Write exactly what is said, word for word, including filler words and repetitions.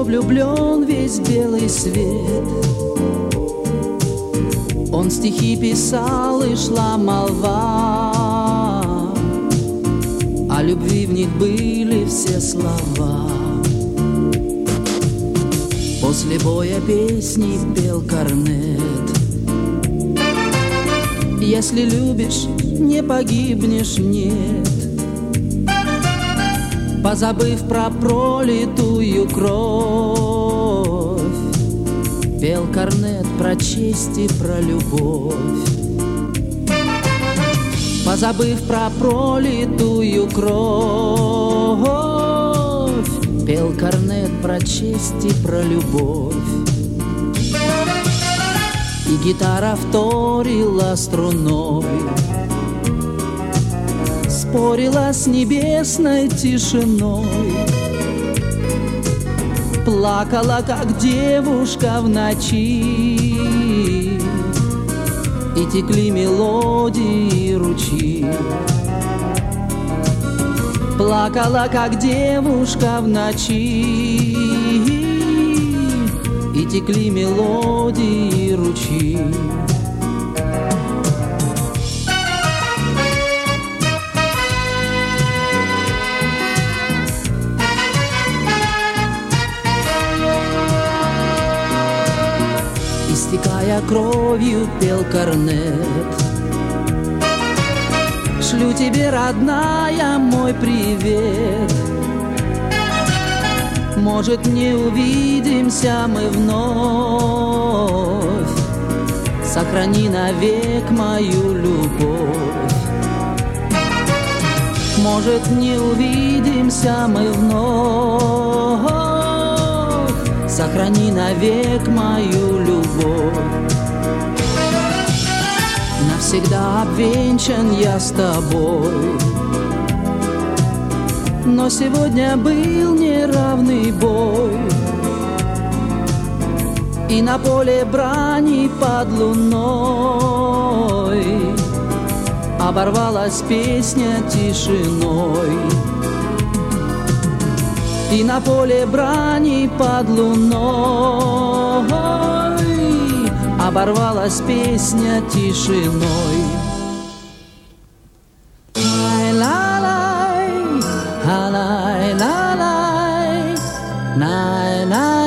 что влюблен весь белый свет. Он стихи писал, и шла молва, о любви в них были все слова. После боя песни пел корнет: если любишь, не погибнешь, нет. Позабыв про пролитую кровь, пел корнет про честь и про любовь. Позабыв про пролитую кровь, пел корнет про честь и про любовь. И гитара вторила струной, спорила с небесной тишиной, плакала, как девушка в ночи, и текли мелодии ручьи. Плакала, как девушка в ночи, и текли мелодии ручьи. Истекая кровью, пел корнет: шлю тебе, родная, мой привет. Может, не увидимся мы вновь, сохрани навек мою любовь. Может, не увидимся мы вновь, сохрани навек мою любовь. Навсегда обвенчан я с тобой, но сегодня был неравный бой, и на поле брани под луной оборвалась песня тишиной. И на поле брани под луной оборвалась песня тишиной. Ай-ла-лай, ай-лай-ла-лай, най-най.